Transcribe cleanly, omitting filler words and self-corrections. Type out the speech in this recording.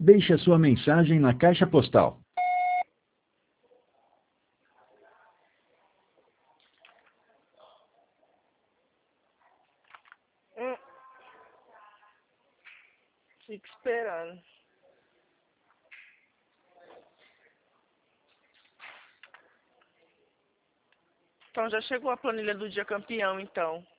Deixe a sua mensagem na caixa postal. Fico esperando. Então já chegou a planilha do dia campeão, então.